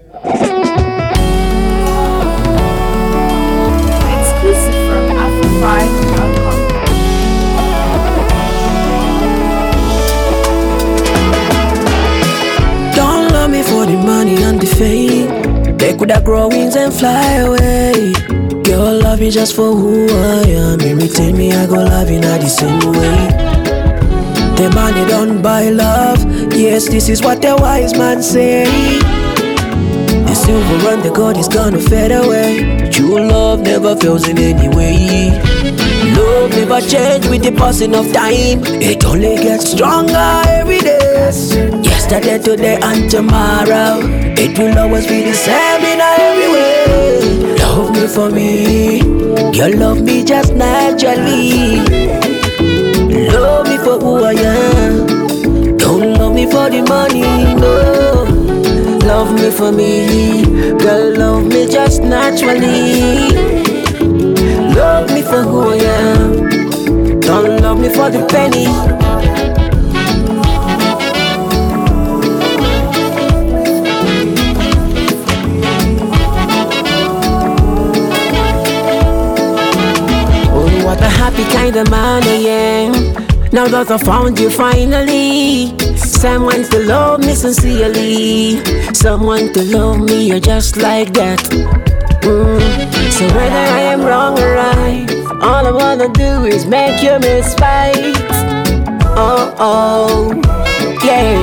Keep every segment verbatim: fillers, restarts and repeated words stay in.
Exclusive from Afrofi dot com. Don't love me for the money and the fame. They coulda grow wings and fly away. Girl, love me just for who I am. In return, me I go love you not the same way. The money don't buy love. Yes, this is what the wise man say. The silver and the gold is gonna fade away. True love never fails in any way. Love never change with the passing of time. It only gets stronger every day. Yesterday, today, and tomorrow. It will always be the same in every way. Love me for me. Girl, love me just naturally. Love me for who I am. Don't love me for the money, no. Love me for me. Girl, love me just naturally. Love me for who I am. Don't love me for the penny. Oh, what a happy kind of man I am. Now that I found you finally. Someone to love me sincerely. Someone to love me, you're just like that. Mm. So whether I am wrong or right, all I wanna do is make you miss fight. Oh, oh, yeah.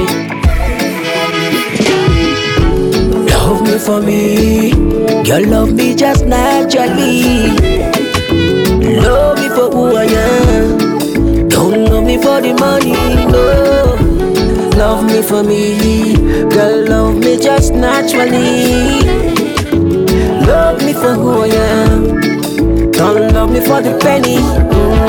Love me for me. Girl, love me just naturally. Love me for who I am. Don't love me for the money, no. Love me for me. Girl, love me just naturally. Love me for who I am. Don't love me for the penny. Mm.